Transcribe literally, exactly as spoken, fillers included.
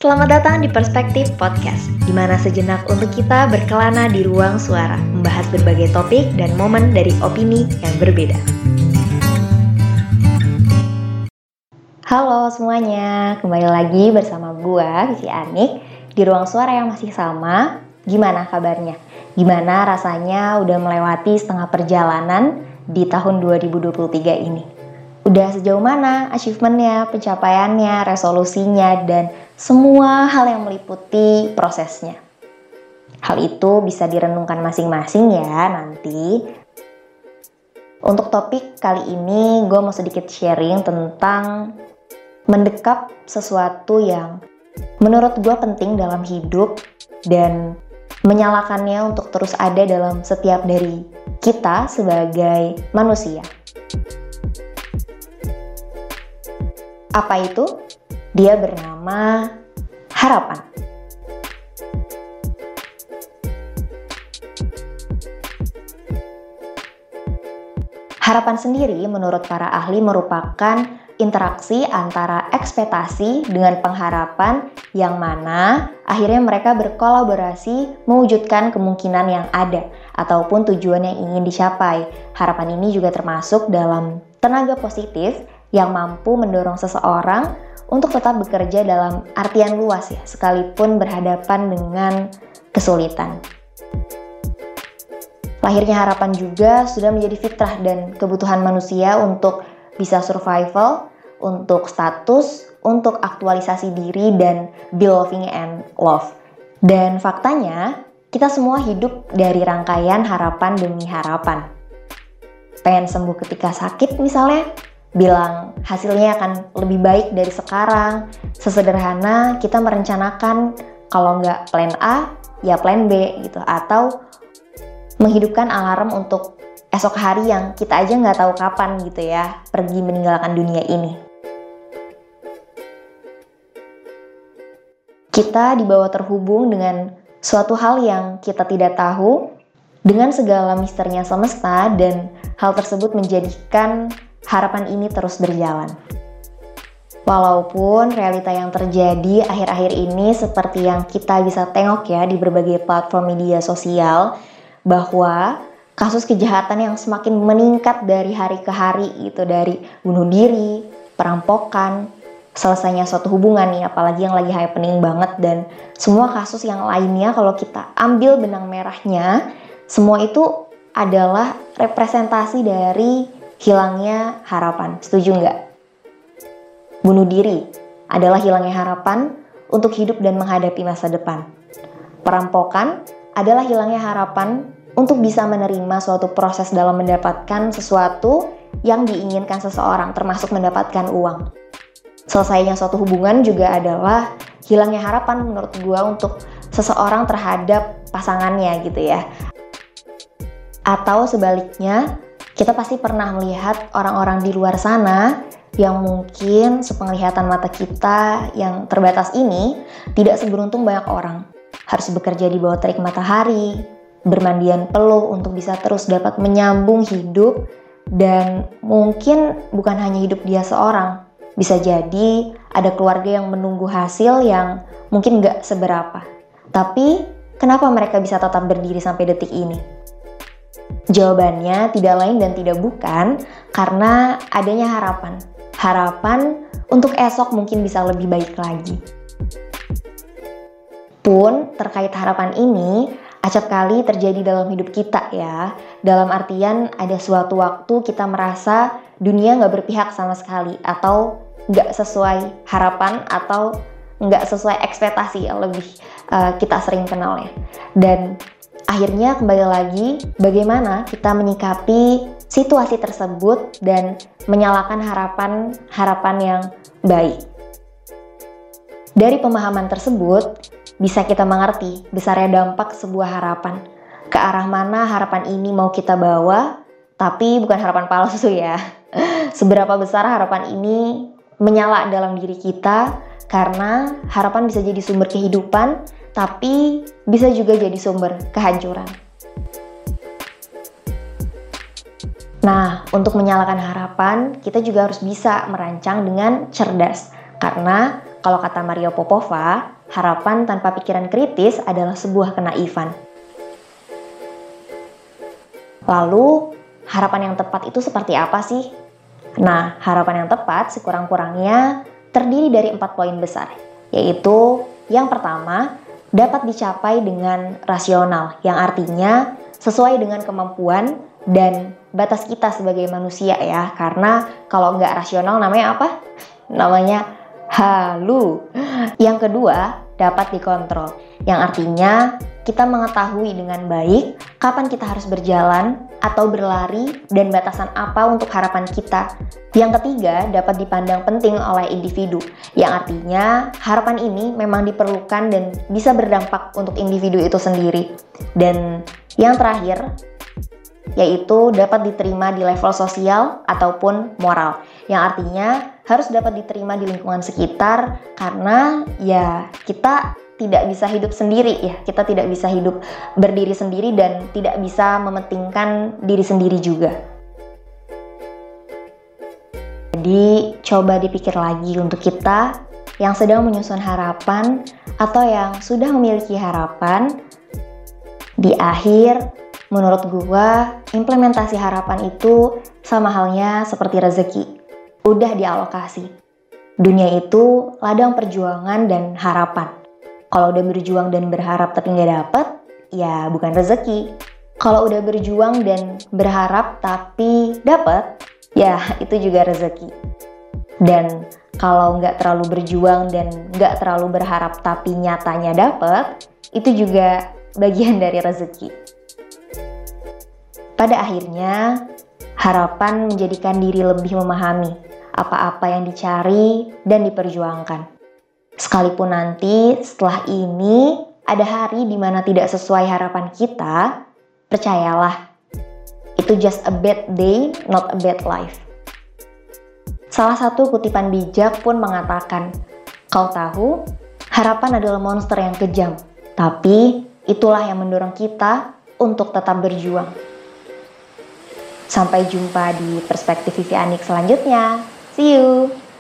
Selamat datang di Perspektif Podcast, di mana sejenak untuk kita berkelana di ruang suara, membahas berbagai topik dan momen dari opini yang berbeda. Halo semuanya, kembali lagi bersama gua, Vivi Anik, di ruang suara yang masih sama. Gimana kabarnya? Gimana rasanya udah melewati setengah perjalanan di tahun dua ribu dua puluh tiga ini? Udah sejauh mana achievementnya, pencapaiannya, resolusinya, dan semua hal yang meliputi prosesnya. Hal itu bisa direnungkan masing-masing ya nanti. Untuk topik kali ini gue mau sedikit sharing tentang mendekap sesuatu yang menurut gue penting dalam hidup dan menyalakannya untuk terus ada dalam setiap dari kita sebagai manusia. Apa itu? Dia bernama harapan. Harapan sendiri menurut para ahli merupakan interaksi antara ekspektasi dengan pengharapan yang mana akhirnya mereka berkolaborasi mewujudkan kemungkinan yang ada ataupun tujuan yang ingin dicapai. Harapan ini juga termasuk dalam tenaga positif yang mampu mendorong seseorang untuk tetap bekerja dalam artian luas ya, sekalipun berhadapan dengan kesulitan. Lahirnya harapan juga sudah menjadi fitrah dan kebutuhan manusia untuk bisa survival, untuk status, untuk aktualisasi diri dan belonging and love. Dan faktanya, kita semua hidup dari rangkaian harapan demi harapan. Pengen sembuh ketika sakit misalnya, bilang hasilnya akan lebih baik dari sekarang. Sesederhana kita merencanakan kalau nggak plan A, ya plan B gitu. Atau menghidupkan alarm untuk esok hari yang kita aja nggak tahu kapan gitu ya, pergi meninggalkan dunia ini. Kita dibawa terhubung dengan suatu hal yang kita tidak tahu, dengan segala misterinya semesta, dan hal tersebut menjadikan harapan ini terus berjalan. Walaupun realita yang terjadi akhir-akhir ini seperti yang kita bisa tengok ya di berbagai platform media sosial, bahwa kasus kejahatan yang semakin meningkat dari hari ke hari gitu, dari bunuh diri, perampokan, selesainya suatu hubungan nih, apalagi yang lagi happening banget, dan semua kasus yang lainnya kalau kita ambil benang merahnya, semua itu adalah representasi dari hilangnya harapan. Setuju nggak? Bunuh diri adalah hilangnya harapan untuk hidup dan menghadapi masa depan. Perampokan adalah hilangnya harapan untuk bisa menerima suatu proses dalam mendapatkan sesuatu yang diinginkan seseorang, termasuk mendapatkan uang. Selesainya suatu hubungan juga adalah hilangnya harapan menurut gua untuk seseorang terhadap pasangannya gitu ya. Atau sebaliknya, kita pasti pernah melihat orang-orang di luar sana yang mungkin sepenglihatan mata kita yang terbatas ini tidak seberuntung banyak orang. Harus bekerja di bawah terik matahari, bermandian peluh untuk bisa terus dapat menyambung hidup, dan mungkin bukan hanya hidup dia seorang. Bisa jadi ada keluarga yang menunggu hasil yang mungkin gak seberapa. Tapi kenapa mereka bisa tetap berdiri sampai detik ini? Jawabannya tidak lain dan tidak bukan karena adanya harapan. Harapan untuk esok mungkin bisa lebih baik lagi. Pun terkait harapan ini, acap kali terjadi dalam hidup kita ya. Dalam artian ada suatu waktu kita merasa dunia gak berpihak sama sekali, atau gak sesuai harapan, atau gak sesuai ekspektasi yang lebih uh, kita sering kenal ya. Dan akhirnya kembali lagi bagaimana kita menyikapi situasi tersebut dan menyalakan harapan-harapan yang baik. Dari pemahaman tersebut bisa kita mengerti besarnya dampak sebuah harapan. Ke arah mana harapan ini mau kita bawa, tapi bukan harapan palsu ya. Seberapa besar harapan ini menyala dalam diri kita, karena harapan bisa jadi sumber kehidupan, tapi bisa juga jadi sumber kehancuran. Nah, untuk menyalakan harapan, kita juga harus bisa merancang dengan cerdas. Karena Kalau kata Maria Popova, harapan tanpa pikiran kritis adalah sebuah kenaifan. Lalu, harapan yang tepat itu seperti apa sih? Nah, harapan yang tepat sekurang-kurangnya terdiri dari empat poin besar, yaitu yang pertama, dapat dicapai dengan rasional, yang artinya sesuai dengan kemampuan dan batas kita sebagai manusia ya, karena kalau nggak rasional namanya apa? Namanya halu. Yang kedua, dapat dikontrol, yang artinya kita mengetahui dengan baik kapan kita harus berjalan atau berlari dan batasan apa untuk harapan kita. Yang ketiga, dapat dipandang penting oleh individu, yang artinya harapan ini memang diperlukan dan bisa berdampak untuk individu itu sendiri. Dan yang terakhir, yaitu dapat diterima di level sosial ataupun moral, yang artinya harus dapat diterima di lingkungan sekitar karena ya kita tidak bisa hidup sendiri ya, kita tidak bisa hidup berdiri sendiri dan tidak bisa mementingkan diri sendiri juga. Jadi coba dipikir lagi untuk kita yang sedang menyusun harapan atau yang sudah memiliki harapan. Di akhir, menurut gua, implementasi harapan itu sama halnya seperti rezeki. Udah dialokasi. Dunia itu ladang perjuangan dan harapan. Kalau udah berjuang dan berharap tapi nggak dapet, ya bukan rezeki. Kalau udah berjuang dan berharap tapi dapet, ya itu juga rezeki. Dan kalau nggak terlalu berjuang dan nggak terlalu berharap tapi nyatanya dapet, itu juga bagian dari rezeki. Pada akhirnya, harapan menjadikan diri lebih memahami apa-apa yang dicari dan diperjuangkan. Sekalipun nanti setelah ini ada hari di mana tidak sesuai harapan kita, percayalah, itu just a bad day, not a bad life. Salah satu kutipan bijak pun mengatakan, kau tahu, harapan adalah monster yang kejam, tapi itulah yang mendorong kita untuk tetap berjuang. Sampai jumpa di Perspektif Vivianik selanjutnya. See you!